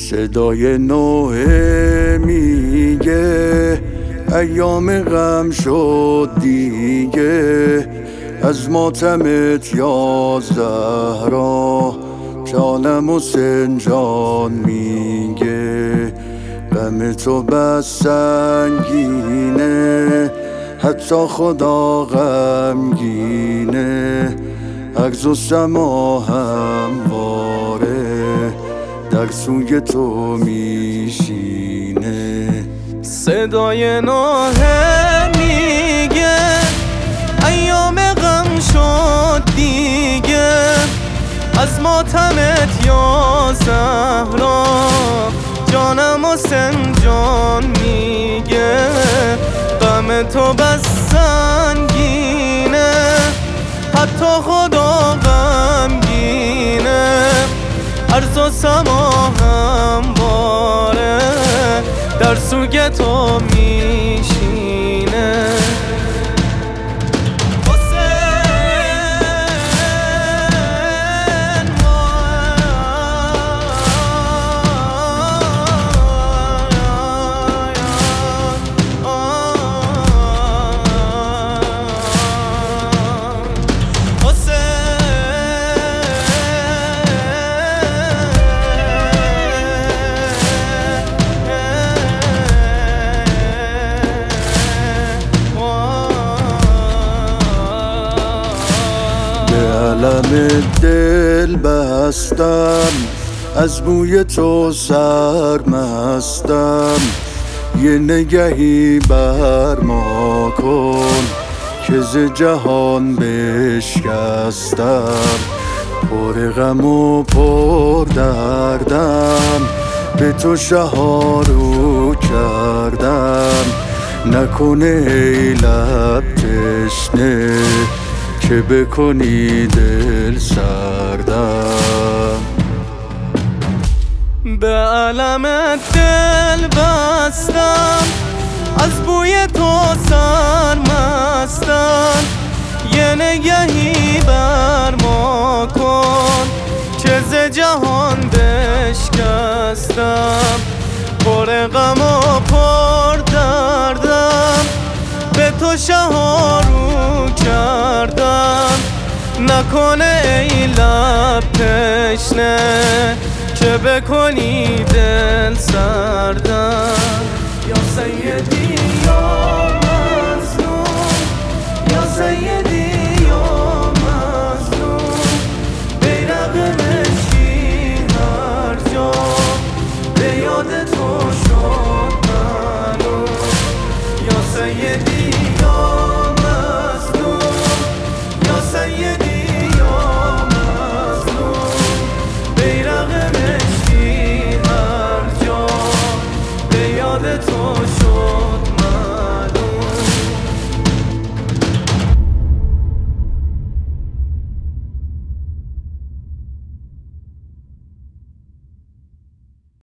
صدای نوحه میگه ایام غم شد دیگه، از ماتمت یا زهرا جانم و سنجان میگه. غم تو بس سنگینه حتی خدا غمگینه، عجز و سما همواره در سوی تو میشینه. صدای نوحه میگه ایام غم شد دیگه، از ماتمت یا زهرا جانم و سنجان میگه. غم تو بس سنگینه حتی خدا غمگینه، عرض و سما همواره در سوی تو میشینه. علم دل بستم از بوی تو سرمستم، یه نگهی بر ما کن که ز جهان بشکستم. پر غم و پر دردم به تو شهارو کردم، نکنه ای لب تشنه که بکنی دل سردم. به علم دل بستم از بوی تو سرمستم، یه نگهی بر ما کن که ز جهان بشکستم. پر غم و پر دردم به تو شهارو کردم، نکنه ای لب تشنه که بکنی دل سردم. یا سیدی یا مظلوم، یا سیدی یا مظلوم، بیرق مشکی هر جا به یاد تو شد معلوم. یا سیدی